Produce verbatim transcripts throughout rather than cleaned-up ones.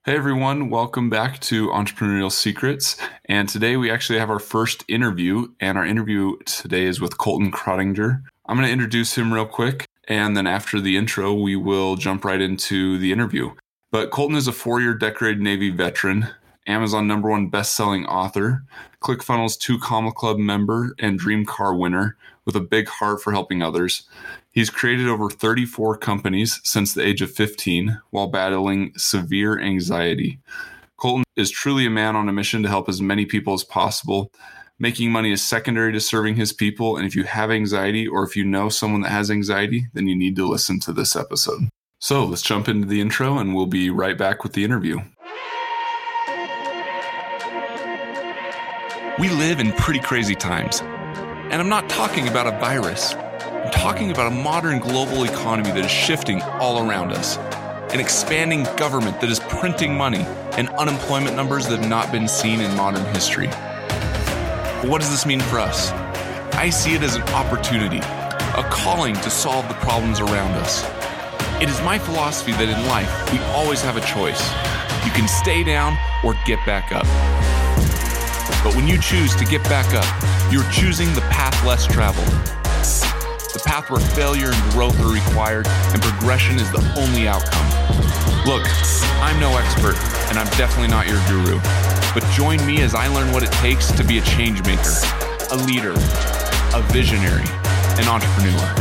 Hey everyone, welcome back to Entrepreneurial Secrets. And today we actually have our first interview, and our interview today is with Colton Krottinger. I'm going to introduce him real quick, and then after the intro, we will jump right into the interview. But Colton is a four-year decorated Navy veteran, Amazon number one best-selling author, ClickFunnels two Comma Club member, and Dream Car winner with a big heart for helping others. He's created over thirty-four companies since the age of fifteen while battling severe anxiety. Colton is truly a man on a mission to help as many people as possible. Making money is secondary to serving his people, and if you have anxiety or if you know someone that has anxiety, then you need to listen to this episode. So let's jump into the intro, and we'll be right back with the interview. We live in pretty crazy times, and I'm not talking about a virus. I'm talking about a modern global economy that is shifting all around us, an expanding government that is printing money, and unemployment numbers that have not been seen in modern history. But what does this mean for us? I see it as an opportunity, a calling to solve the problems around us. It is my philosophy that in life, we always have a choice. You can stay down or get back up. But when you choose to get back up, you're choosing the path less traveled. The path where failure and growth are required and progression is the only outcome. Look, I'm no expert, and I'm definitely not your guru, but join me as I learn what it takes to be a change maker, a leader, a visionary, an entrepreneur.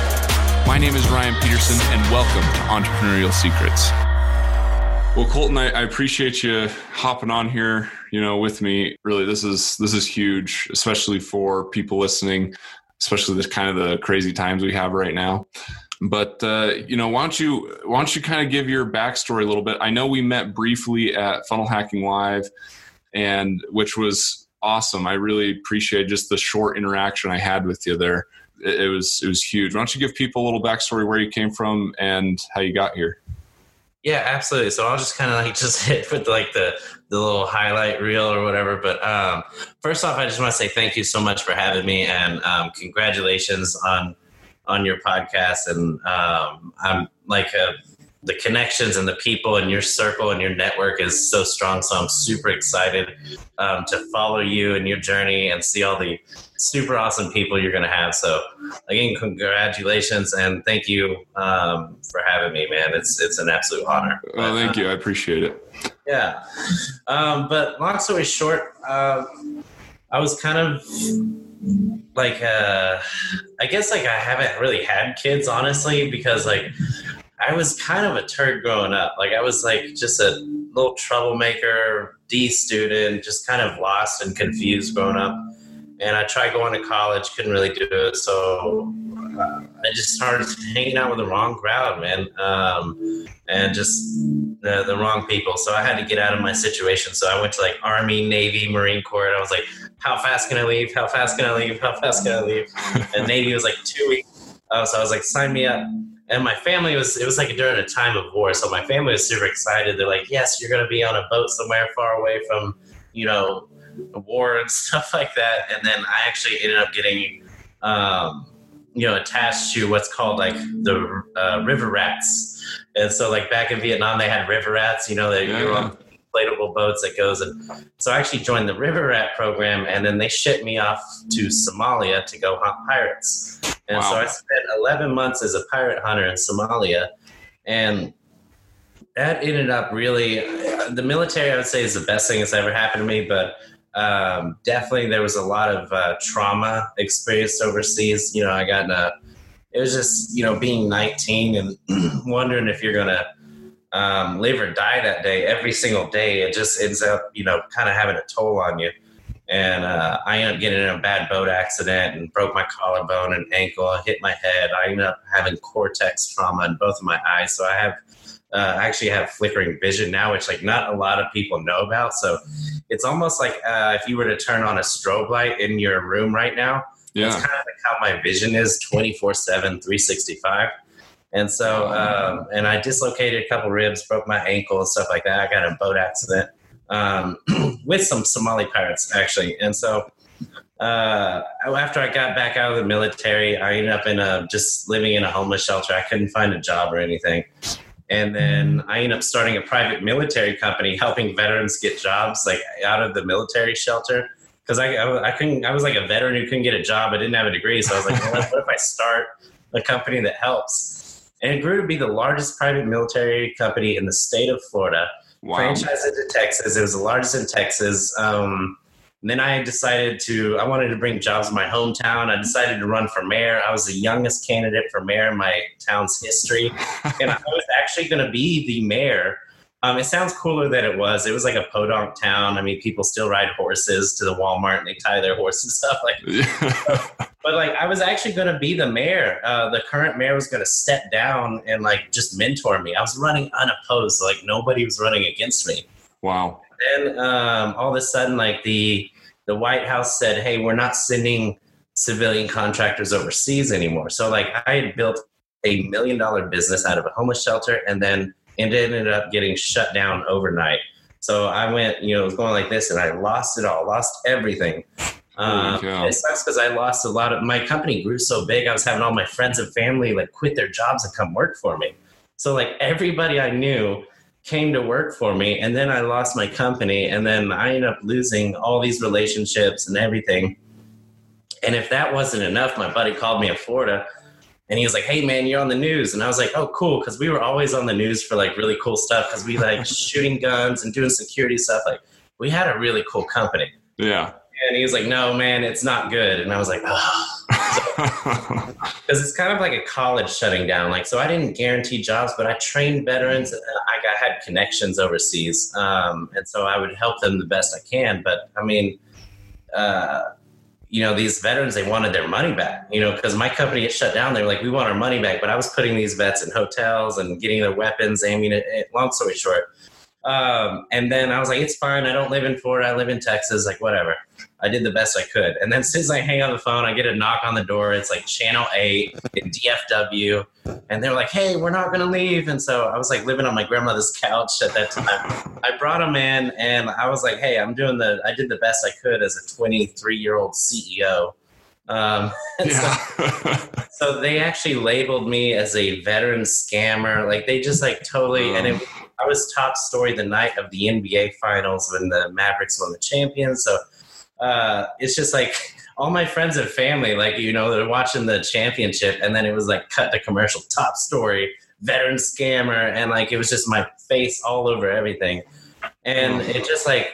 My name is Ryan Peterson, and welcome to Entrepreneurial Secrets. Well, Colton, I, I appreciate you hopping on here, you know, with me. Really, this is this is huge, especially for people listening, especially this kind of the crazy times we have right now. But uh, you know, why don't you why don't you kind of give your backstory a little bit? I know we met briefly at Funnel Hacking Live, and which was awesome. I really appreciate just the short interaction I had with you there. It, it was it was huge. Why don't you give people a little backstory where you came from and how you got here? Yeah, absolutely. So I'll just kind of like just hit with like the, the little highlight reel or whatever. But um, first off, I just want to say thank you so much for having me, and um, congratulations on on your podcast. And um, I'm like a, the connections and the people in your circle and your network is so strong. So I'm super excited um, to follow you and your journey and see all the super awesome people you're going to have. So again, congratulations and thank you um, for having me, man. It's it's an absolute honor. Well, thank you. I appreciate it. Yeah. Um, but long story short, uh, I was kind of like, uh, I guess like I haven't really had kids, honestly, because like I was kind of a turd growing up. Like I was like just a little troublemaker, D student, just kind of lost and confused growing up. And I tried going to college, couldn't really do it. So uh, I just started hanging out with the wrong crowd, man, um, and just the, the wrong people. So I had to get out of my situation. So I went to like Army, Navy, Marine Corps. And I was like, how fast can I leave? How fast can I leave? How fast can I leave? And Navy was like two weeks. Uh, so I was like, sign me up. And my family was, it was like during a time of war. So my family was super excited. They're like, yes, you're going to be on a boat somewhere far away from, you know, war and stuff like that. And then I actually ended up getting, um, you know, attached to what's called like the uh, river rats. And so like back in Vietnam, they had river rats, you know, they yeah. were on inflatable boats that goes. And so I actually joined the river rat program, and then they shipped me off to Somalia to go hunt pirates. And wow. So I spent eleven months as a pirate hunter in Somalia. And that ended up really, the military, I would say, is the best thing that's ever happened to me. But um, definitely there was a lot of uh, trauma experienced overseas. You know, I got in a, it was just, you know, being nineteen and wondering if you're going to um, live or die that day. Every single day, it just ends up, you know, kind of having a toll on you. And uh, I ended up getting in a bad boat accident and broke my collarbone and ankle. I hit my head. I ended up having cortex trauma in both of my eyes. So I have, uh, I actually have flickering vision now, which like not a lot of people know about. So it's almost like uh, if you were to turn on a strobe light in your room right now, yeah. It's kind of like how my vision is twenty-four seven, three sixty-five. And so, um, and I dislocated a couple ribs, broke my ankle and stuff like that. I got in a boat accident. Um, with some Somali pirates, actually. And so uh, after I got back out of the military, I ended up in a, just living in a homeless shelter. I couldn't find a job or anything. And then I ended up starting a private military company, helping veterans get jobs like out of the military shelter. Because I, I, I couldn't, I was like a veteran who couldn't get a job. I didn't have a degree. So I was like, well, what if I start a company that helps? And it grew to be the largest private military company in the state of Florida. Wow. Franchised into Texas. It was the largest in Texas. Um, and then I decided to, I wanted to bring jobs in my hometown. I decided to run for mayor. I was the youngest candidate for mayor in my town's history. And I was actually going to be the mayor. Um, it sounds cooler than it was. It was like a podunk town. I mean, people still ride horses to the Walmart and they tie their horses up. Like, but like, I was actually going to be the mayor. Uh, the current mayor was going to step down and like just mentor me. I was running unopposed. So, like nobody was running against me. Wow. Then um, all of a sudden, like the the White House said, "Hey, we're not sending civilian contractors overseas anymore." So like I had built a million dollar business out of a homeless shelter, and then it ended up getting shut down overnight. So I went, you know, it was going like this, and I lost it all, lost everything. Um, it sucks because I lost a lot of my company grew so big. I was having all my friends and family like quit their jobs and come work for me. So like everybody I knew came to work for me, and then I lost my company, and then I ended up losing all these relationships and everything. And if that wasn't enough, my buddy called me in Florida, and he was like, "Hey man, you're on the news." And I was like, "Oh, cool," because we were always on the news for like really cool stuff, because we like shooting guns and doing security stuff. Like we had a really cool company. Yeah. And he was like, "No, man, it's not good." And I was like, "Oh." Because it's kind of like a college shutting down. Like, so I didn't guarantee jobs, but I trained veterans. And I, got, had connections overseas. Um, and so I would help them the best I can. But I mean, uh, you know, these veterans, they wanted their money back, you know, because my company had shut down. They were like, "We want our money back." But I was putting these vets in hotels and getting their weapons. I mean, it, it, long story short. Um, and then I was like, "It's fine. I don't live in Florida. I live in Texas. Like, whatever." I did the best I could. And then as soon as I hang on the phone, I get a knock on the door. It's like Channel eight in D F W. And they're like, "Hey, we're not going to leave." And so I was like living on my grandmother's couch at that time. I brought them in and I was like, "Hey, I'm doing the, I did the best I could as a twenty-three year old C E O." Um, yeah. so, so they actually labeled me as a veteran scammer. Like they just like totally, um. and it, I was top story the night of the N B A finals when the Mavericks won the champions. So uh, it's just like all my friends and family, like, you know, they're watching the championship, and then it was like cut to commercial, top story, veteran scammer. And like, it was just my face all over everything. And it just like,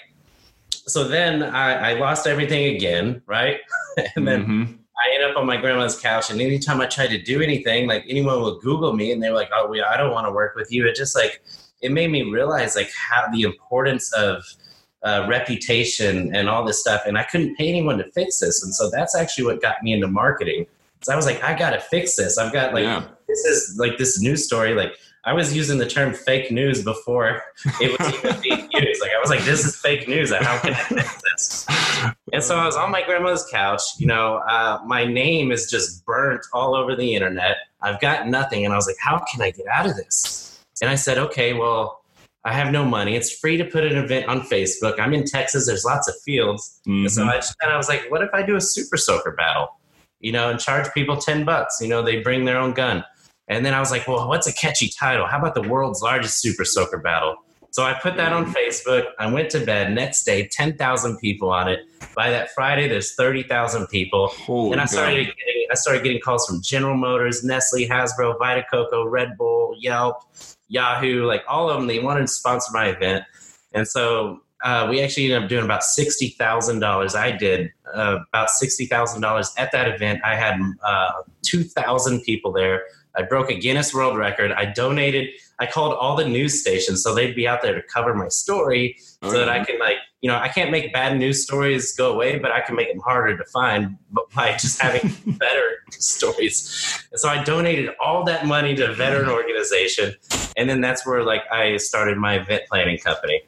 so then I, I lost everything again. Right. And then mm-hmm. I ended up on my grandma's couch, and anytime I tried to do anything, like anyone would Google me and they were like, "Oh, we, I don't want to work with you." It just like, it made me realize like how the importance of uh, reputation and all this stuff. And I couldn't pay anyone to fix this. And so that's actually what got me into marketing. So I was like, I got to fix this. I've got like, yeah. this is like this news story. Like I was using the term fake news before it was even being used. Like I was like, this is fake news. How can I fix this? And so I was on my grandmother's couch, you know, uh, my name is just burnt all over the internet. I've got nothing. And I was like, how can I get out of this? And I said, okay, well, I have no money. It's free to put an event on Facebook. I'm in Texas. There's lots of fields. Mm-hmm. And so I just kind of was like, what if I do a super soaker battle, you know, and charge people ten bucks, you know, they bring their own gun. And then I was like, well, what's a catchy title? How about the world's largest super soaker battle? So I put that on Facebook. I went to bed. Next day, ten thousand people on it. By that Friday, there's thirty thousand people. Holy and I started God. getting I started getting calls from General Motors, Nestle, Hasbro, Vita Coco, Red Bull, Yelp, Yahoo, like all of them. They wanted to sponsor my event. And so uh, we actually ended up doing about sixty thousand dollars. I did uh, about sixty thousand dollars at that event. I had uh, two thousand people there. I broke a Guinness World Record. I donated, I called all the news stations so they'd be out there to cover my story so okay. that I can like, you know, I can't make bad news stories go away, but I can make them harder to find by just having better stories. And so I donated all that money to a veteran organization. And then that's where like I started my event planning company.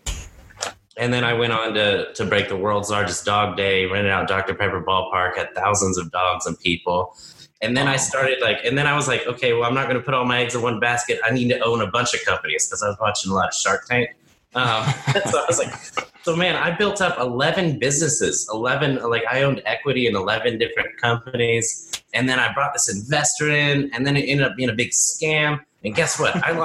And then I went on to, to break the world's largest dog day, rented out Doctor Pepper Ballpark, had thousands of dogs and people. And then I started like, and then I was like, okay, well, I'm not going to put all my eggs in one basket. I need to own a bunch of companies because I was watching a lot of Shark Tank. Um, so I was like, so man, I built up eleven businesses, eleven, like I owned equity in eleven different companies. And then I brought this investor in, and then it ended up being a big scam. And guess what? I lost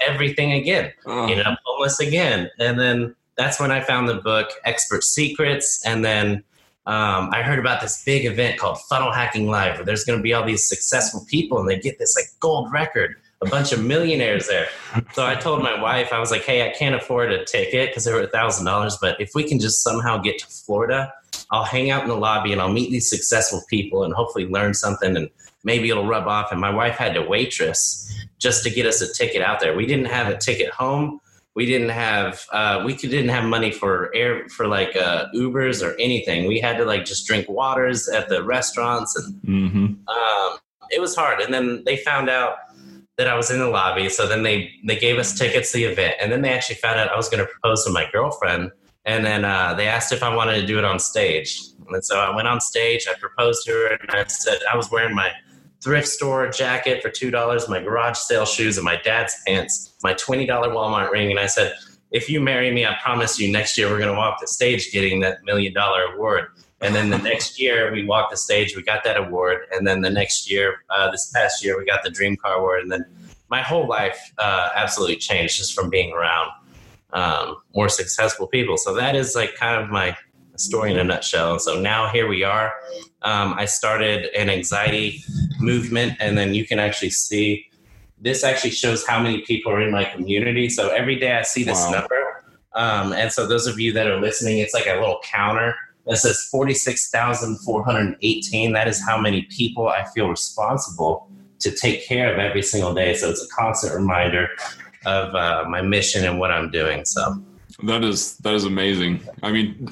everything again. Oh. Ended up homeless again. And then that's when I found the book Expert Secrets. And then um, I heard about this big event called Funnel Hacking Live, where there's going to be all these successful people and they get this like gold record, a bunch of millionaires there. So I told my wife, I was like, hey, I can't afford a ticket because they were a thousand dollars, but if we can just somehow get to Florida, I'll hang out in the lobby and I'll meet these successful people and hopefully learn something and maybe it'll rub off. And my wife had to waitress just to get us a ticket out there. We didn't have a ticket home. We didn't have, uh, we could, didn't have money for air, for like uh, Ubers or anything. We had to like just drink waters at the restaurants and mm-hmm. um, it was hard. And then they found out that I was in the lobby. So then they, they gave us tickets to the event. And then they actually found out I was going to propose to my girlfriend. And then uh, they asked if I wanted to do it on stage. And so I went on stage, I proposed to her, and I said, I was wearing my thrift store jacket for two dollars, my garage sale shoes, and my dad's pants, my twenty dollars Walmart ring. And I said, if you marry me, I promise you next year we're going to walk the stage getting that million dollar award. And then the next year we walked the stage, we got that award. And then the next year, uh, this past year, we got the Dream Car Award. And then my whole life uh, absolutely changed just from being around um, more successful people. So that is like kind of my story in a nutshell. And so now here we are. Um, I started an anxiety movement, and then you can actually see, this actually shows how many people are in my community. So every day I see this Wow. number. Um, and so those of you that are listening, it's like a little counter that says forty-six thousand four hundred eighteen. That is how many people I feel responsible to take care of every single day. So it's a constant reminder of uh, my mission and what I'm doing. So that is, that is amazing. I mean,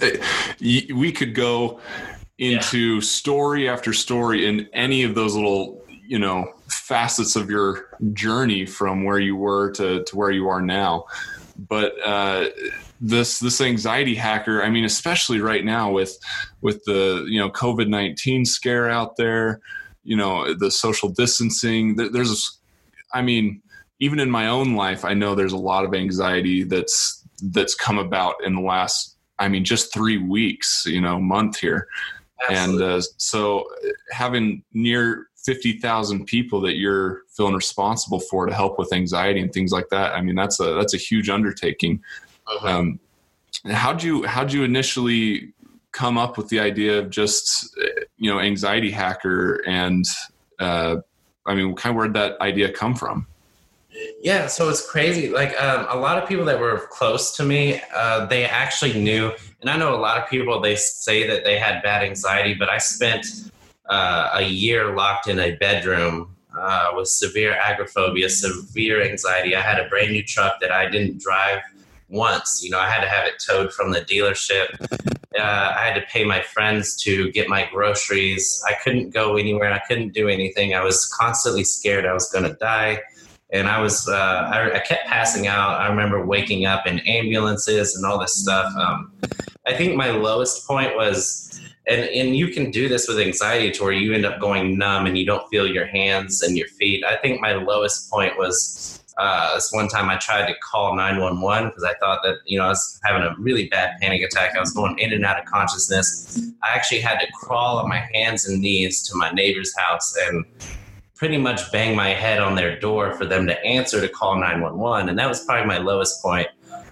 we could go into yeah. story after story in any of those little, you know, facets of your journey from where you were to, to where you are now. But uh, this this anxiety hacker, I mean, especially right now with with the, you know, COVID nineteen scare out there, you know, the social distancing, there's, I mean, even in my own life, I know there's a lot of anxiety that's that's come about in the last, I mean, just three weeks, you know, month here. Absolutely. And uh, so having near fifty thousand people that you're feeling responsible for to help with anxiety and things like that, I mean, that's a that's a huge undertaking. Uh-huh. Um, how'd you how'd you initially come up with the idea of just, you know, anxiety hacker, and uh, I mean, kind of where'd that idea come from? Yeah, so it's crazy. Like um, a lot of people that were close to me, uh, they actually knew. And I know a lot of people, they say that they had bad anxiety, but I spent uh, a year locked in a bedroom uh, with severe agoraphobia, severe anxiety. I had a brand new truck that I didn't drive once. You know, I had to have it towed from the dealership. Uh, I had to pay my friends to get my groceries. I couldn't go anywhere and I couldn't do anything. I was constantly scared I was going to die. And I was, uh, I, I kept passing out. I remember waking up in ambulances and all this stuff. Um, I think my lowest point was, and, and you can do this with anxiety to where you end up going numb and you don't feel your hands and your feet. I think my lowest point was uh, this one time I tried to call nine one one because I thought that, you know, I was having a really bad panic attack. I was going in and out of consciousness. I actually had to crawl on my hands and knees to my neighbor's house and pretty much bang my head on their door for them to answer to call nine one one. And that was probably my lowest point.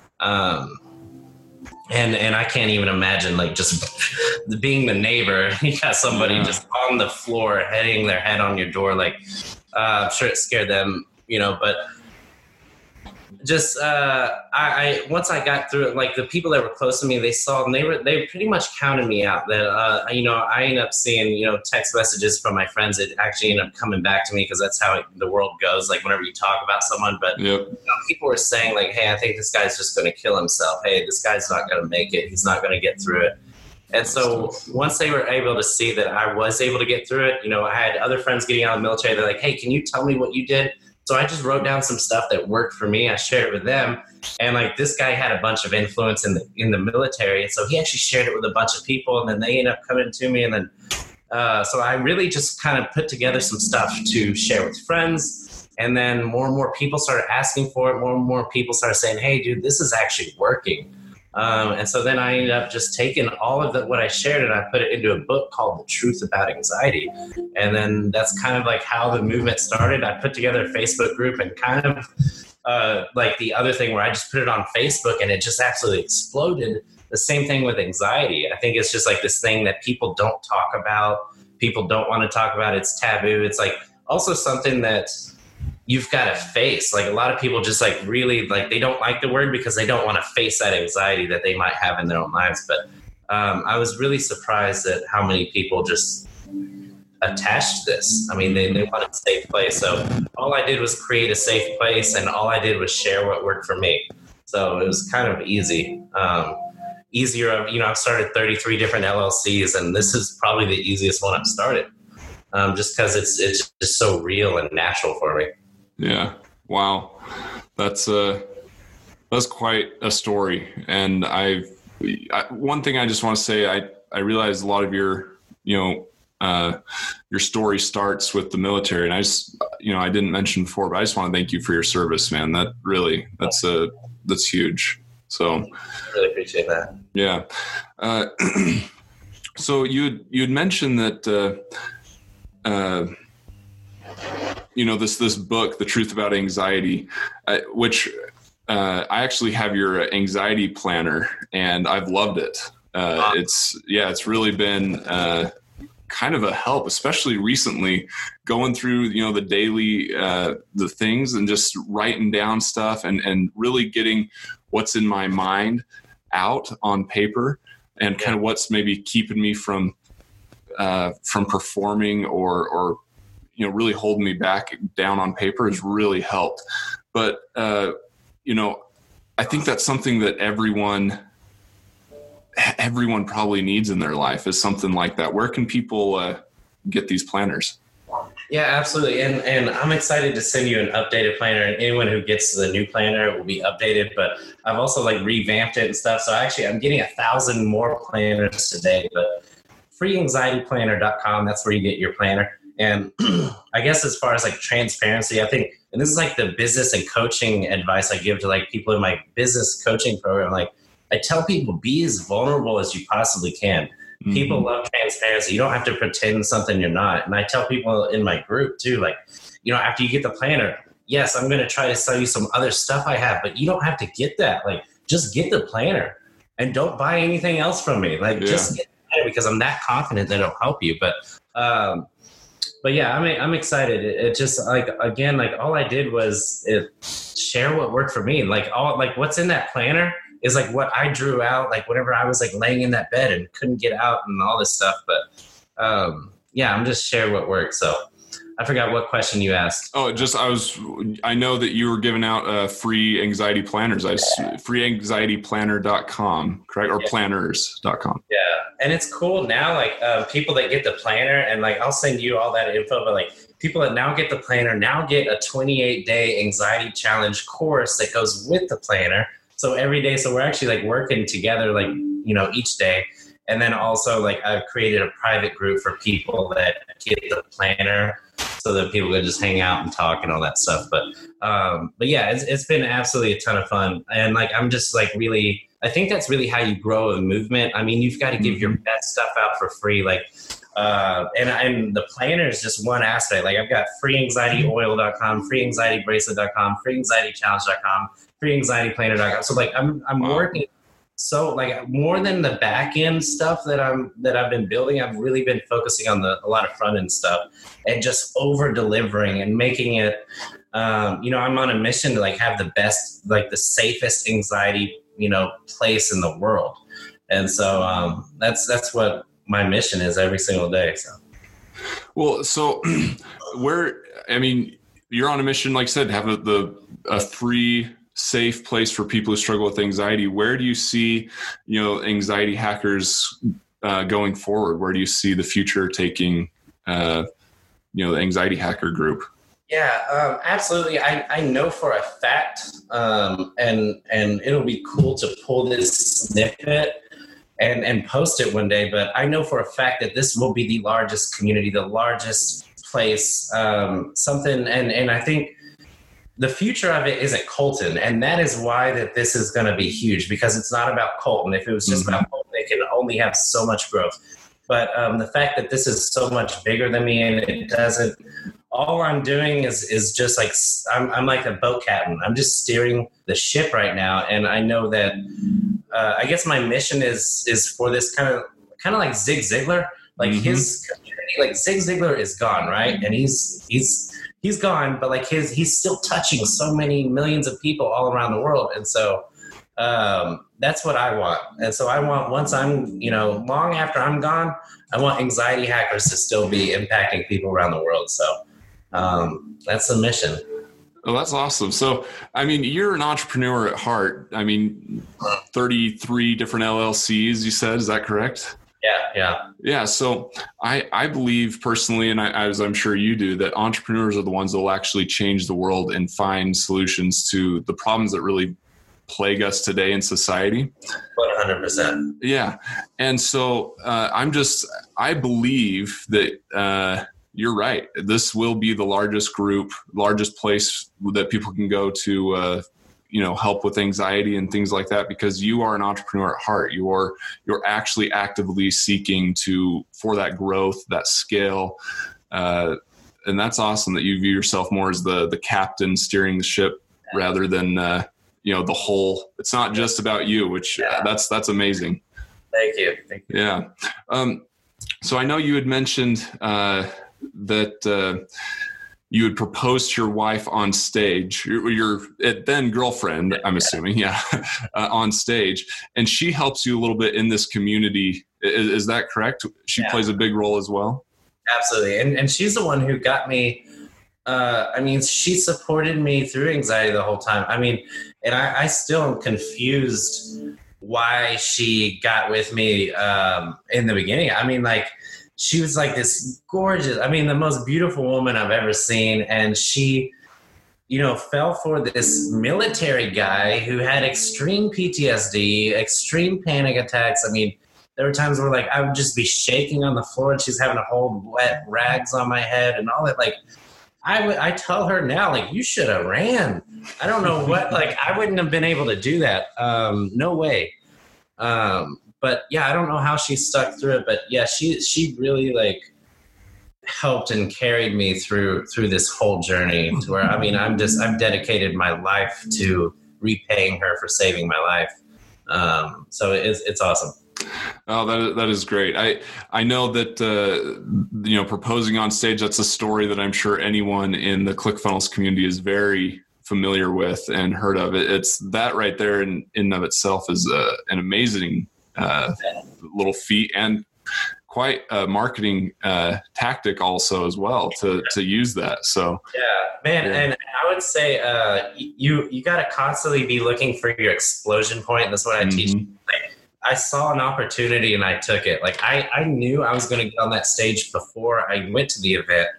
Um, and, and I can't even imagine like just being the neighbor. You got somebody yeah. just on the floor, hitting their head on your door. Like, uh, I'm sure it scared them, you know, but just, uh, I, I, once I got through it, like the people that were close to me, they saw, and they were, they pretty much counted me out that, uh, you know, I ended up seeing, you know, text messages from my friends that actually ended up coming back to me because that's how it, the world goes. Like whenever you talk about someone, but yep. you know, people were saying like, hey, I think this guy's just going to kill himself. Hey, this guy's not going to make it. He's not going to get through it. And so once they were able to see that I was able to get through it, you know, I had other friends getting out of the military. They're like, hey, can you tell me what you did? So I just wrote down some stuff that worked for me. I shared it with them. And like this guy had a bunch of influence in the in the military. And so he actually shared it with a bunch of people. And then they ended up coming to me. And then uh, so I really just kind of put together some stuff to share with friends. And then more and more people started asking for it. More and more people started saying, hey, dude, this is actually working. Um, and so then I ended up just taking all of the, what I shared and I put it into a book called The Truth About Anxiety. And then that's kind of like how the movement started. I put together a Facebook group and kind of uh, like the other thing where I just put it on Facebook and it just absolutely exploded. The same thing with anxiety. I think it's just like this thing that people don't talk about. People don't want to talk about. It's taboo. It's like also something that you've got to face. Like a lot of people just like really like, they don't like the word because they don't want to face that anxiety that they might have in their own lives. But um, I was really surprised at how many people just attached to this. I mean, they, they want a safe place. So all I did was create a safe place, and all I did was share what worked for me. So it was kind of easy. Um, easier, you know, I've started thirty-three different L L Cs, and this is probably the easiest one I've started. Um, just because it's it's just so real and natural for me. Yeah. Wow. That's uh that's quite a story. And I, I one thing I just want to say, I, I realize a lot of your, you know, uh, your story starts with the military. And I just, you know, I didn't mention before, but I just want to thank you for your service, man. That really, that's a, that's huge. So I really appreciate that. Yeah. Uh, so you, you had mentioned that, uh, uh, you know, this, this book, The Truth About Anxiety, uh, which, uh, I actually have your anxiety planner, and I've loved it. Uh, wow. It's, yeah, it's really been, uh, kind of a help, especially recently, going through, you know, the daily, uh, the things and just writing down stuff and, and really getting what's in my mind out on paper, and kind of what's maybe keeping me from, uh, from performing or, or, you know, really holding me back down on paper has really helped. But, uh, you know, I think that's something that everyone, everyone probably needs in their life, is something like that. Where can people uh, get these planners? Yeah, absolutely. And and I'm excited to send you an updated planner, and anyone who gets the new planner will be updated, but I've also like revamped it and stuff. So actually I'm getting a thousand more planners today, but free anxiety planner dot com, that's where you get your planner. And I guess as far as like transparency, I think, and this is like the business and coaching advice I give to like people in my business coaching program. Like I tell people, be as vulnerable as you possibly can. Mm-hmm. People love transparency. You don't have to pretend something you're not. And I tell people in my group too, like, you know, after you get the planner, yes, I'm going to try to sell you some other stuff I have, but you don't have to get that. Like, just get the planner and don't buy anything else from me. Like, yeah. just get the planner, because I'm that confident that it'll help you. But, um, But yeah, I mean, I'm excited. It, it just like, again, like all I did was it, share what worked for me. Like all, like what's in that planner is like what I drew out, like whenever I was like laying in that bed and couldn't get out and all this stuff. But um, yeah, I'm just share what worked. So I forgot what question you asked. Oh, just, I was, I know that you were giving out uh, free anxiety planners. I free anxiety planner dot com, correct? Or yeah. planners dot com. Yeah. And it's cool now, like uh, people that get the planner, and like, I'll send you all that info, but like people that now get the planner now get a twenty-eight day anxiety challenge course that goes with the planner. So every day, so we're actually like working together, like, you know, each day. And then also like I've created a private group for people that get the planner, so that people can just hang out and talk and all that stuff. But, um, but yeah, it's, it's been absolutely a ton of fun. And like, I'm just like really, I think that's really how you grow a movement. I mean, you've got to give your best stuff out for free. Like, uh, and, and the planner is just one aspect. Like I've got free anxiety oil dot com, free anxiety bracelet dot com, free anxiety challenge dot com, free anxiety planner dot com. So like, I'm, I'm wow. working. So like more than the back end stuff that I'm, that I've been building, I've really been focusing on the, a lot of front end stuff and just over delivering and making it, um, you know, I'm on a mission to like have the best, like the safest anxiety, you know, place in the world. And so, um, that's, that's what my mission is every single day. So, well, so where, I mean, you're on a mission, like I said, have a, the, a free, safe place for people who struggle with anxiety. Where do you see, you know, Anxiety Hackers uh, going forward? Where do you see the future taking, uh, you know, the Anxiety Hacker group? Yeah, um, absolutely. I, I know for a fact, um, and and it'll be cool to pull this snippet and, and post it one day, but I know for a fact that this will be the largest community, the largest place, um, something, and, and I think the future of it is at Colton, and that is why that this is going to be huge, because it's not about Colton. If it was just mm-hmm. about Colton, it can only have so much growth. But um, the fact that this is so much bigger than me, and it doesn't all I'm doing is is just like I'm I'm like a boat captain. I'm just steering the ship right now, and I know that uh, I guess my mission is is for this kind of kind of like Zig Ziglar, like mm-hmm. his community. Like Zig Ziglar is gone, right? And he's he's he's gone, but like his he's still touching so many millions of people all around the world, and so um, that's what I want. And so I want once I'm you know long after I'm gone, I want Anxiety Hackers to still be impacting people around the world. So. Um, that's the mission. Oh, that's awesome. So, I mean, you're an entrepreneur at heart. I mean, thirty-three different L L Cs, you said, is that correct? Yeah. Yeah. Yeah. So I, I believe personally, and I, as I'm sure you do, that entrepreneurs are the ones that will actually change the world and find solutions to the problems that really plague us today in society. one hundred percent. Yeah. And so, uh, I'm just, I believe that, uh, you're right. This will be the largest group, largest place that people can go to, uh, you know, help with anxiety and things like that, because you are an entrepreneur at heart. You are, you're actually actively seeking to, for that growth, that scale. Uh, and that's awesome that you view yourself more as the, the captain steering the ship rather than, uh, you know, the whole, it's not just about you, which yeah. uh, that's, that's amazing. Thank you. Thank you. Yeah. Um, so I know you had mentioned, uh, that uh, you had proposed to your wife on stage, your, your then girlfriend, I'm assuming, yeah, uh, on stage, and she helps you a little bit in this community. Is, is that correct? She yeah. plays a big role as well? Absolutely. And and she's the one who got me, uh, I mean, she supported me through anxiety the whole time. I mean, and I, I still am confused why she got with me um, in the beginning. I mean, like, she was like this gorgeous, I mean, the most beautiful woman I've ever seen. And she, you know, fell for this military guy who had extreme P T S D, extreme panic attacks. I mean, there were times where like I would just be shaking on the floor and she's having to hold wet rags on my head and all that. Like I would, I tell her now, like, you should have ran. I don't know what, like, I wouldn't have been able to do that. Um, no way. Um, But yeah, I don't know how she stuck through it, but yeah, she she really like helped and carried me through through this whole journey to where, I mean, I'm just I've dedicated my life to repaying her for saving my life. Um, so it's it's awesome. Oh, that that is great. I I know that uh, you know, proposing on stage, that's a story that I'm sure anyone in the ClickFunnels community is very familiar with and heard of. It. It's that right there in in and of itself is uh, an amazing Uh, little feat and quite a marketing uh, tactic also as well to to use that. So yeah, man, yeah. And I would say uh, you you got to constantly be looking for your explosion point. That's what I mm-hmm. teach. Like, I saw an opportunity and I took it. Like I I knew I was going to get on that stage before I went to the event.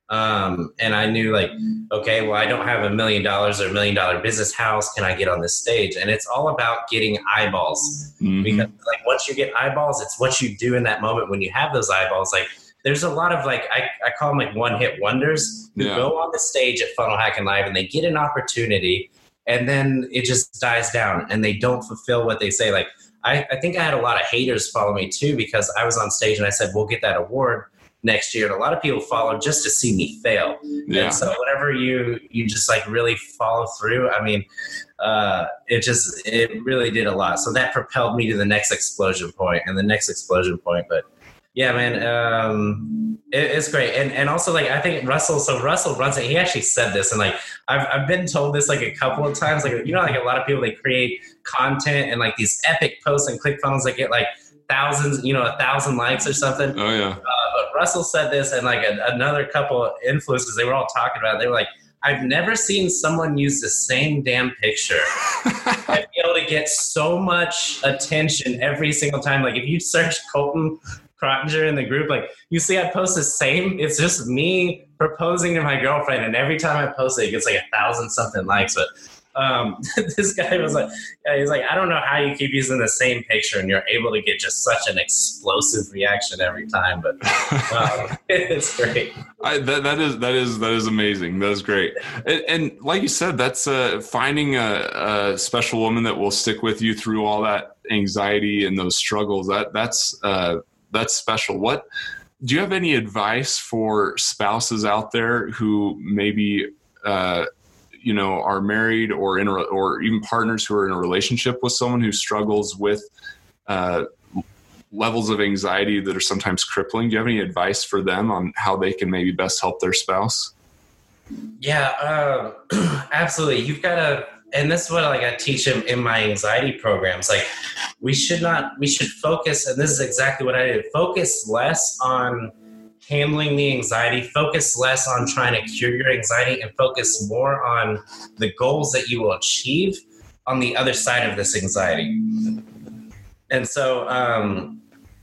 Um, and I knew like, okay, well, I don't have a million dollars or a million dollar business. How else can I get on this stage? And it's all about getting eyeballs mm-hmm. because like once you get eyeballs, it's what you do in that moment when you have those eyeballs. Like there's a lot of like, I, I call them like one hit wonders who yeah. go on the stage at Funnel Hacking Live and they get an opportunity and then it just dies down and they don't fulfill what they say. Like I, I think I had a lot of haters follow me too, because I was on stage and I said, we'll get that award next year. And a lot of people followed just to see me fail. Yeah. And so whenever you, you just like really follow through, I mean, uh, it just, it really did a lot. So that propelled me to the next explosion point and the next explosion point. But yeah, man, um, it, it's great. And, and also like, I think Russell, so Russell runs it. He actually said this and like, I've, I've been told this like a couple of times, like, you know, like a lot of people, they create content and like these epic posts and ClickFunnels that get like thousands, you know, a thousand likes or something. Oh yeah. Uh, but Russell said this and like a, another couple of influencers, they were all talking about it. They were like, I've never seen someone use the same damn picture and be able to get so much attention every single time. Like if you search Colton Crottinger in the group, like you see I post the same, it's just me proposing to my girlfriend. And every time I post it, it gets like a thousand something likes. But um, this guy was like, yeah, he's like, I don't know how you keep using the same picture and you're able to get just such an explosive reaction every time, but um, it's great. I, that, that is, that is, that is amazing. That is great. And, and like you said, that's uh, finding a, a special woman that will stick with you through all that anxiety and those struggles. That that's, uh, that's special. What, do you have any advice for spouses out there who maybe, uh, you know, are married or in a, or even partners who are in a relationship with someone who struggles with uh, levels of anxiety that are sometimes crippling? Do you have any advice for them on how they can maybe best help their spouse? Yeah, uh, absolutely. You've got to, and this is what like I teach in, in my anxiety programs. Like we should not, we should focus, and this is exactly what I did, focus less on handling the anxiety, focus less on trying to cure your anxiety, and focus more on the goals that you will achieve on the other side of this anxiety. And so um,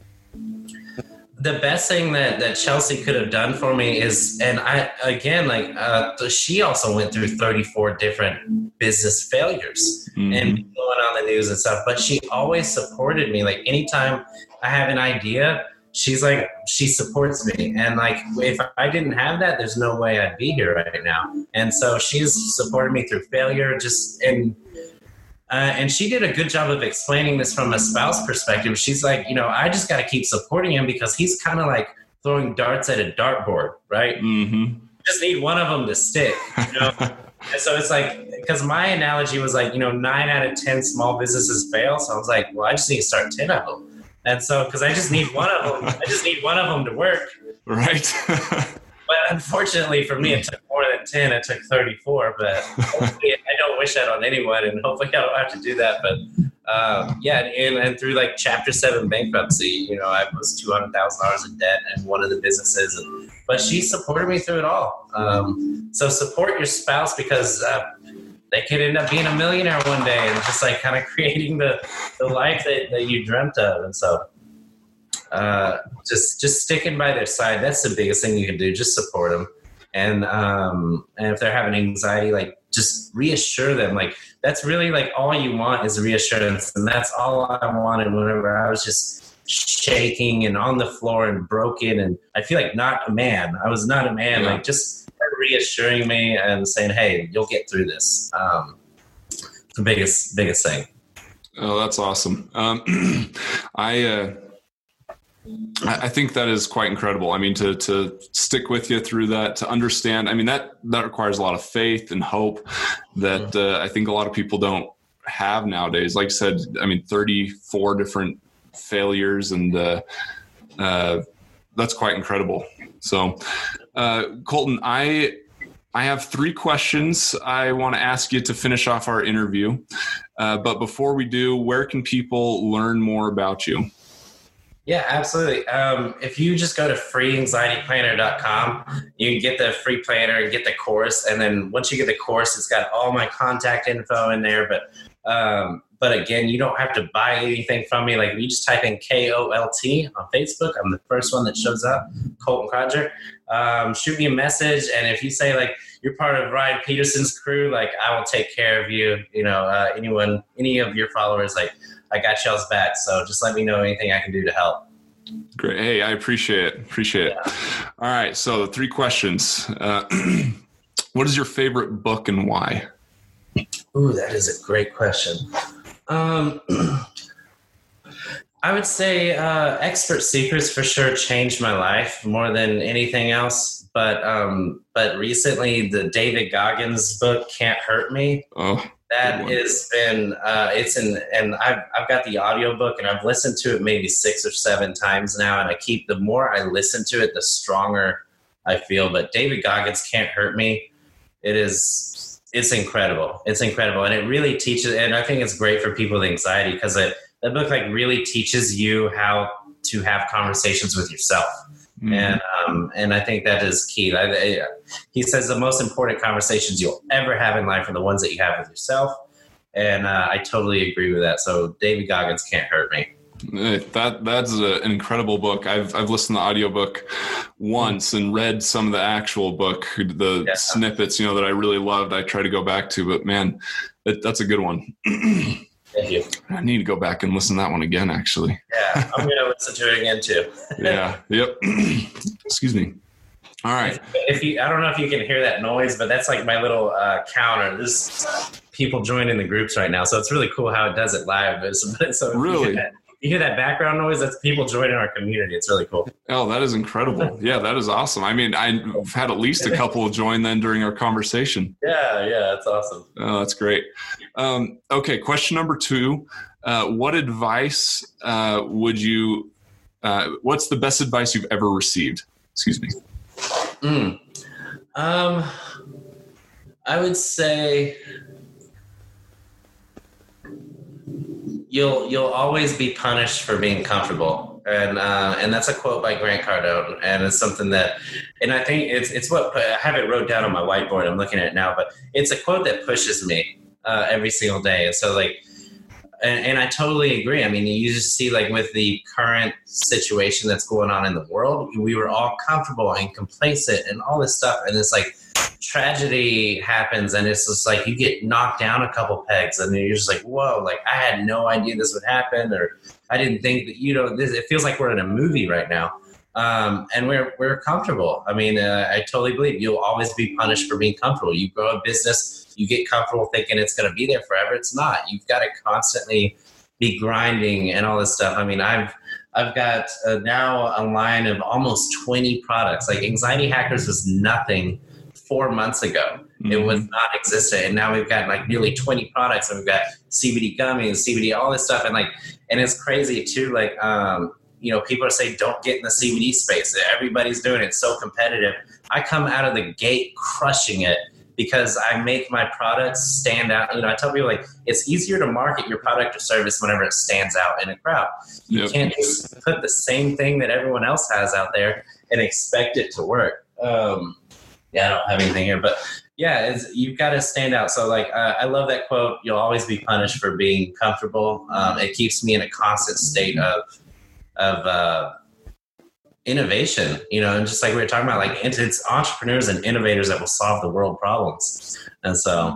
the best thing that, that Chelsea could have done for me is, and I, again, like uh, she also went through thirty-four different business failures mm-hmm. and going on the news and stuff, but she always supported me. Like anytime I have an idea, she's like, she supports me. And like, if I didn't have that, there's no way I'd be here right now. And so she's supported me through failure, just, and, uh, and she did a good job of explaining this from a spouse perspective. She's like, you know, I just got to keep supporting him because he's kind of like throwing darts at a dartboard, right? Mm-hmm. Just need one of them to stick, you know? And so it's like, because my analogy was like, you know, nine out of ten small businesses fail. So I was like, well, I just need to start ten of them. And so, because I just need one of them, I just need one of them to work. Right. But unfortunately for me, it took more than ten. It took thirty-four. But hopefully, I don't wish that on anyone, and hopefully I don't have to do that. But um, yeah, and, and through like Chapter Seven bankruptcy, you know, I was two hundred thousand dollars in debt in one of the businesses, and, but she supported me through it all. Um, so support your spouse because. Uh, They could end up being a millionaire one day and just like kind of creating the, the life that, that you dreamt of. And so uh, just just sticking by their side, that's the biggest thing you can do. Just support them. And, um, and if they're having anxiety, like just reassure them. Like that's really like all you want is reassurance. And that's all I wanted whenever I was just shaking and on the floor and broken. And I feel like not a man. I was not a man. Yeah. Like just reassuring me and saying, hey, you'll get through this. Um, the biggest, biggest thing. Oh, that's awesome. Um, I, uh, I think that is quite incredible. I mean, to, to stick with you through that, to understand, I mean, that, that requires a lot of faith and hope that uh, I think a lot of people don't have nowadays. Like I said, I mean, thirty-four different failures and uh, uh, that's quite incredible. So, uh, Colton, I I have three questions I want to ask you to finish off our interview. Uh, but before we do, where can people learn more about you? Yeah, absolutely. Um, if you just go to free anxiety planner dot com, you can get the free planner and get the course. And then once you get the course, it's got all my contact info in there. But um, but again, you don't have to buy anything from me. Like if you just type in K O L T on Facebook, I'm the first one that shows up, Colton Codger. Um, shoot me a message. And if you say like you're part of Ryan Peterson's crew, like I will take care of you. You know, uh, anyone, any of your followers, like I got y'all's back. So just let me know anything I can do to help. Great. Hey, I appreciate it. Appreciate yeah. it. All right. So three questions. Uh, what is your favorite book and why? Ooh, that is a great question. Um, I would say uh, Expert Secrets for sure changed my life more than anything else. But um, but recently, the David Goggins book, Can't Hurt Me. Oh, that has been uh, it's in, and I've I've got the audiobook and I've listened to it maybe six or seven times now, and I keep the more I listen to it, the stronger I feel. But David Goggins, Can't Hurt Me. It is. It's incredible. It's incredible. And it really teaches, and I think it's great for people with anxiety because it, that book like really teaches you how to have conversations with yourself. Mm-hmm. And um, and I think that is key. I, I, he says the most important conversations you'll ever have in life are the ones that you have with yourself. And uh, I totally agree with that. So David Goggins, Can't Hurt Me. That that's a, an incredible book. I've I've listened to the audiobook once and read some of the actual book, the yeah. snippets, you know, that I really loved. I try to go back to, but man, it, that's a good one. Thank you. I need to go back and listen to that one again, actually. Yeah, I'm going to listen to it again too. yeah. Yep. Excuse me. All right. If, if you, I don't know if you can hear that noise, but that's like my little uh, counter. There's people joining the groups right now, so it's really cool how it does it live. So, really? Yeah. you hear that background noise? That's people joining our community. It's really cool. Oh, that is incredible. Yeah, that is awesome. I mean, I've had at least a couple join then during our conversation. Yeah, yeah, that's awesome. Oh, that's great. Um, okay, question number two. Uh, what advice uh, would you, uh, what's the best advice you've ever received? Excuse me. Mm. Um, I would say you'll you'll always be punished for being comfortable, and uh, and that's a quote by Grant Cardone, and it's something that, and I think it's it's what I have it wrote down on my whiteboard. I'm looking at it now, but it's a quote that pushes me uh, every single day, and so like. And, and I totally agree. I mean, you just see like with the current situation that's going on in the world, we were all comfortable and complacent and all this stuff. And it's like tragedy happens and it's just like you get knocked down a couple pegs and then you're just like, whoa, like I had no idea this would happen, or I didn't think that, you know, this, it feels like we're in a movie right now. Um, and we're, we're comfortable. I mean, uh, I totally believe you'll always be punished for being comfortable. You grow a business, you get comfortable thinking it's going to be there forever. It's not. You've got to constantly be grinding and all this stuff. I mean, I've, I've got uh, now a line of almost twenty products. Like Anxiety Hackers was nothing four months ago. Mm-hmm. It was not existent. And now we've got like nearly twenty products, and we've got C B D gummies, C B D, all this stuff. And like, and it's crazy too. Like, um, you know, people are saying, don't get in the C B D space. Everybody's doing it. It's so competitive. I come out of the gate crushing it because I make my products stand out. You know, I tell people like, it's easier to market your product or service whenever it stands out in a crowd. You yep. can't just put the same thing that everyone else has out there and expect it to work. Um, yeah, I don't have anything here, but yeah, it's, you've got to stand out. So like, uh, I love that quote. You'll always be punished for being comfortable. Um, it keeps me in a constant state of, of uh, innovation, you know, and just like we were talking about, like it's, it's entrepreneurs and innovators that will solve the world problems. And so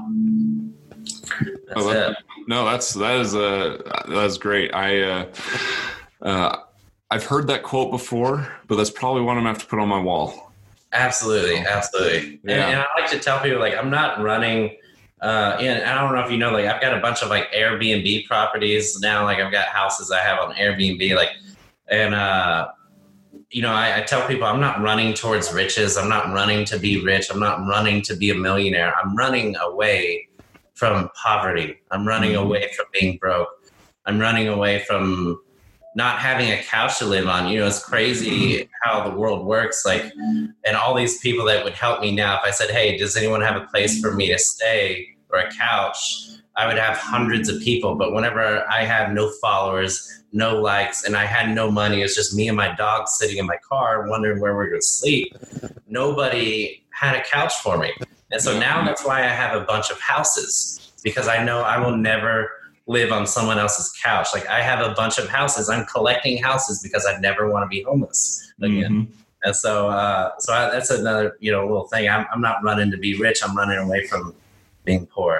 that's oh, that, it. No, that's, that is, uh, that is great. I, uh, uh, I've heard that quote before, but that's probably one I'm gonna have to put on my wall. Absolutely. Absolutely. Yeah. And, and I like to tell people, like, I'm not running, uh, and I don't know if you know, like I've got a bunch of like Airbnb properties now. Like I've got houses I have on Airbnb, like, and, uh, you know, I, I tell people I'm not running towards riches. I'm not running to be rich. I'm not running to be a millionaire. I'm running away from poverty. I'm running mm-hmm. away from being broke. I'm running away from not having a couch to live on. You know, it's crazy how the world works. Like, and all these people that would help me now, if I said, hey, does anyone have a place for me to stay or a couch? I would have hundreds of people. But whenever I have no followers, no likes, and I had no money, it's just me and my dog sitting in my car wondering where we're going to sleep. Nobody had a couch for me. And so now that's why I have a bunch of houses, because I know I will never live on someone else's couch. Like I have a bunch of houses. I'm collecting houses because I never want to be homeless again. Mm-hmm. And so, uh, so I, that's another, you know, little thing. I'm, I'm not running to be rich. I'm running away from being poor.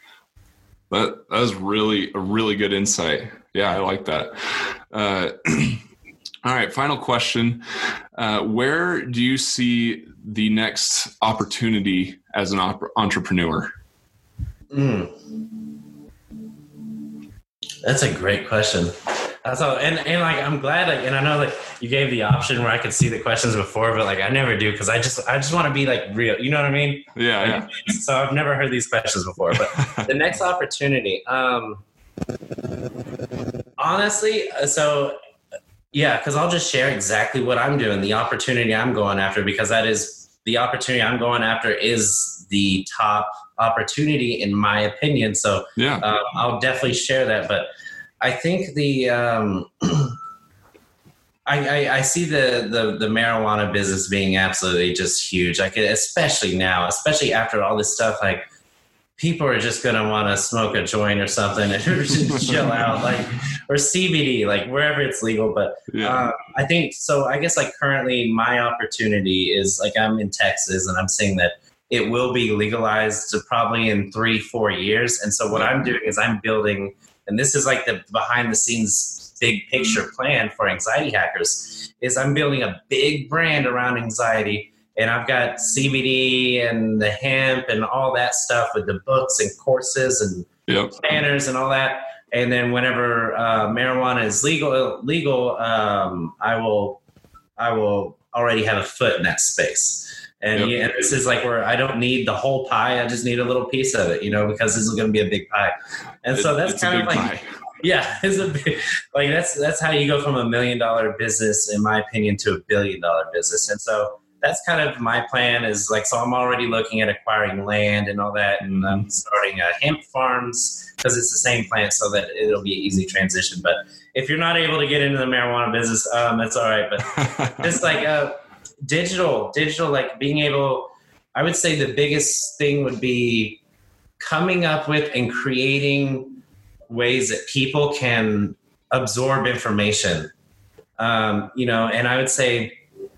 That that was really a really good insight. Yeah, I like that. Uh, all right, final question. Uh, where do you see the next opportunity as an op- entrepreneur? Mm. That's a great question. That's all, and, and like I'm glad, like, and I know like you gave the option where I could see the questions before, but like I never do, because I just I just want to be like real. You know what I mean? Yeah, like, yeah. So I've never heard these questions before, but the next opportunity, um, honestly, so yeah, because I'll just share exactly what I'm doing, the opportunity I'm going after, because that is the opportunity I'm going after is the top opportunity in my opinion. So yeah, uh, I'll definitely share that, but. I think the um, I, I, I see the, the the marijuana business being absolutely just huge. Like especially now, especially after all this stuff, like people are just gonna want to smoke a joint or something and just chill out, like or C B D, like wherever it's legal. But yeah. uh, I think so. I guess like currently my opportunity is like I'm in Texas and I'm seeing that it will be legalized probably in three four years. And so what I'm doing is I'm building. And this is like the behind the scenes big picture plan for Anxiety Hackers is I'm building a big brand around anxiety. And I've got C B D and the hemp and all that stuff with the books and courses and yep. planners and all that. And then whenever uh, marijuana is legal, legal, um, I will, I will already have a foot in that space. And, yep. yeah, and this is like where I don't need the whole pie. I just need a little piece of it, you know, because this is going to be a big pie. And it, so that's kind of like, pie. yeah, it's a big, like that's, that's how you go from a million dollar business, in my opinion, to a billion dollar business. And so that's kind of my plan is like, so I'm already looking at acquiring land and all that. And I'm starting uh, hemp farms because it's the same plant, so that it'll be an easy transition. But if you're not able to get into the marijuana business, um, that's all right. But just like uh, digital, digital, like being able, I would say the biggest thing would be coming up with and creating ways that people can absorb information. Um, you know, and I would say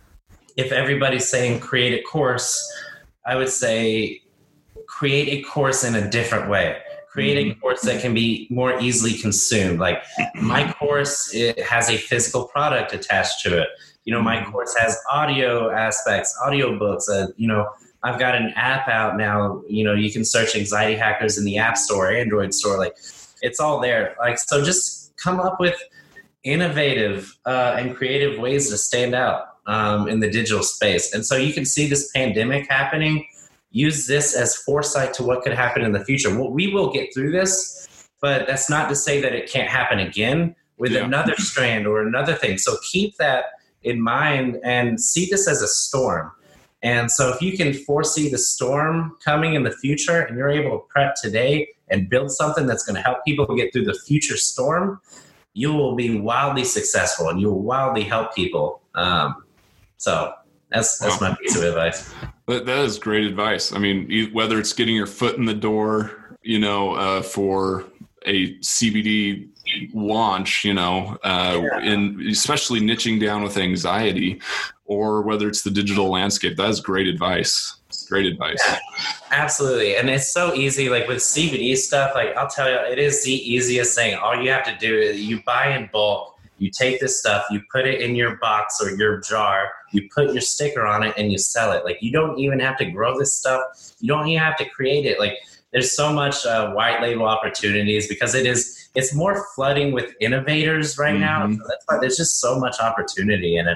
if everybody's saying create a course, I would say create a course in a different way. Create a course that can be more easily consumed. Like my course, it has a physical product attached to it. You know, my course has audio aspects, audio books. Uh, you know, I've got an app out now. You know, you can search Anxiety Hackers in the App Store, Android store. Like it's all there. Like, so just come up with innovative uh, and creative ways to stand out um, in the digital space. And so you can see this pandemic happening. Use this as foresight to what could happen in the future. Well, we will get through this, but that's not to say that it can't happen again with yeah. another strand or another thing. So keep that in mind and see this as a storm. And so if you can foresee the storm coming in the future and you're able to prep today and build something that's going to help people get through the future storm, you will be wildly successful and you will wildly help people. Um, so that's that's wow. my piece of advice. That, that is great advice. I mean, whether it's getting your foot in the door, you know, uh, for a C B D launch, you know, uh, yeah. in especially niching down with anxiety, or whether it's the digital landscape, that is great advice. Great advice. Yeah, absolutely. And it's so easy, like with C B D stuff, like I'll tell you, it is the easiest thing. All you have to do is you buy in bulk. You take this stuff, you put it in your box or your jar, you put your sticker on it and you sell it. Like you don't even have to grow this stuff. You don't even have to create it. Like there's so much uh, white label opportunities because it is, it's more flooding with innovators right mm-hmm. now. So that's why there's just so much opportunity in it.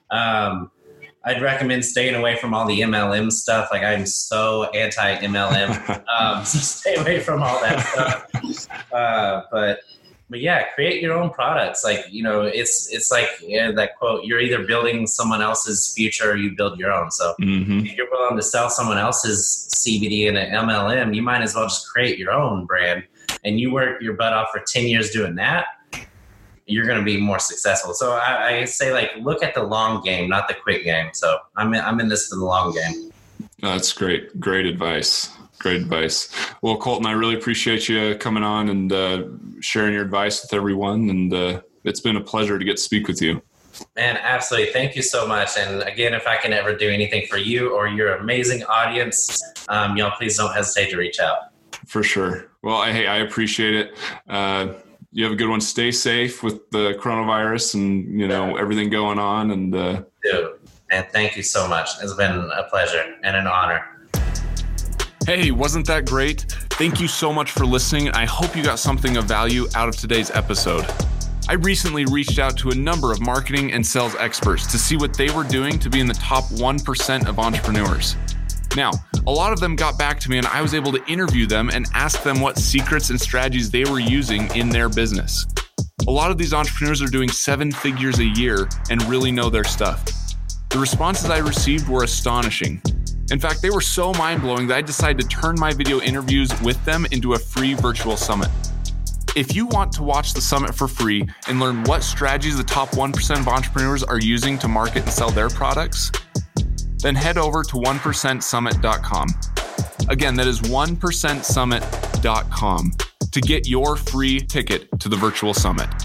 Um, I'd recommend staying away from all the M L M stuff. Like I'm so anti M L M. um, so stay away from all that stuff. Uh, but But yeah, create your own products. Like, you know, it's it's like you know, that quote, you're either building someone else's future or you build your own. So mm-hmm. if you're willing to sell someone else's C B D and an M L M, you might as well just create your own brand. And you work your butt off for ten years doing that, you're going to be more successful. So I, I say, like, look at the long game, not the quick game. So I'm in, I'm in this for the long game. That's great. Great advice. Great advice. Well, Colton, I really appreciate you coming on and uh, sharing your advice with everyone. And uh, it's been a pleasure to get to speak with you. Man, absolutely. Thank you so much. And again, if I can ever do anything for you or your amazing audience, um, y'all, please don't hesitate to reach out. For sure. Well, I, hey, I appreciate it. Uh, you have a good one. Stay safe with the coronavirus and, you know, everything going on. And uh, Dude, and thank you so much. It's been a pleasure and an honor. Hey, wasn't that great? Thank you so much for listening. I hope you got something of value out of today's episode. I recently reached out to a number of marketing and sales experts to see what they were doing to be in the top one percent of entrepreneurs. Now, a lot of them got back to me and I was able to interview them and ask them what secrets and strategies they were using in their business. A lot of these entrepreneurs are doing seven figures a year and really know their stuff. The responses I received were astonishing. In fact, they were so mind-blowing that I decided to turn my video interviews with them into a free virtual summit. If you want to watch the summit for free and learn what strategies the top one percent of entrepreneurs are using to market and sell their products, then head over to one percent summit dot com. Again, that is one percent summit dot com to get your free ticket to the virtual summit.